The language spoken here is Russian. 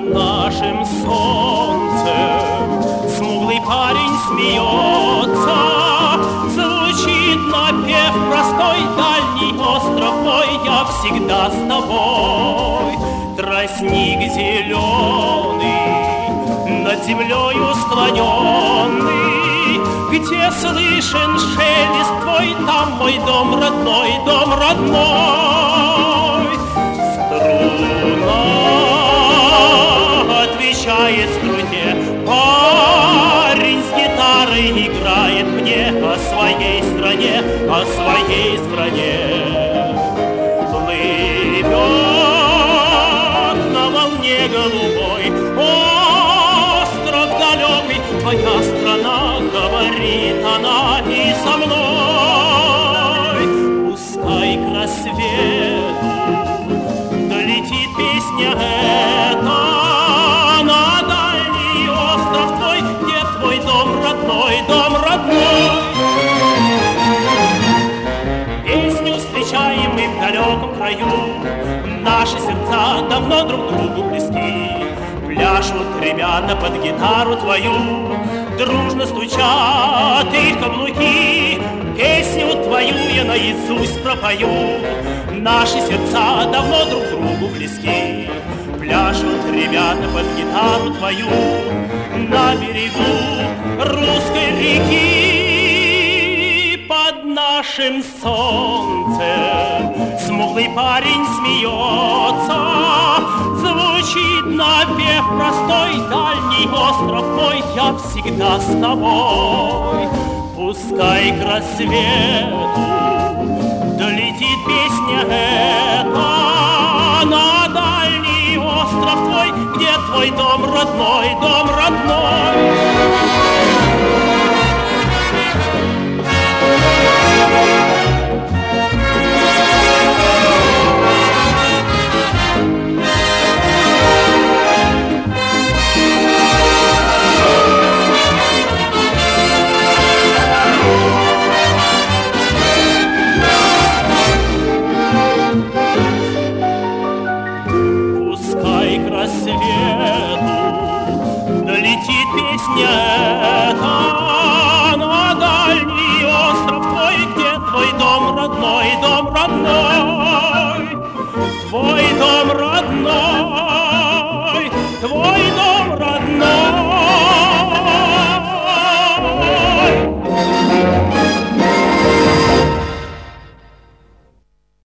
нашим солнцем смуглый парень смеется. Звучит напев простой, дальний остров мой, я всегда с тобой. Тростник зеленый, над землею склоненный, где слышен шелест твой, там мой дом родной, дом родной. Струна отвечает струне, парень с гитарой играет мне о своей стране, о своей стране. Плывет на волне голубой остров далекий, твоя страна, говорит она и со мной. Пускай к рассвету долетит песня эта на дальний остров твой, где твой дом родной, дом родной. Песню встречаем мы в далеком краю, наши сердца давно друг другу близки. Пляшут ребята под гитару твою, дружно стучат их каблуки. Песню твою я наизусть пропою, наши сердца давно друг другу близки. Пляшут ребята под гитару твою на берегу русской реки. Под нашим солнцем смуглый парень смеется. Звучит напев простой, дальний остров мой, я всегда с тобой. Пускай к рассвету долетит песня эта на дальний остров твой, где твой дом родной, дом родной. Долетит песня эта на дальний остров твой, где твой дом родной, дом родной.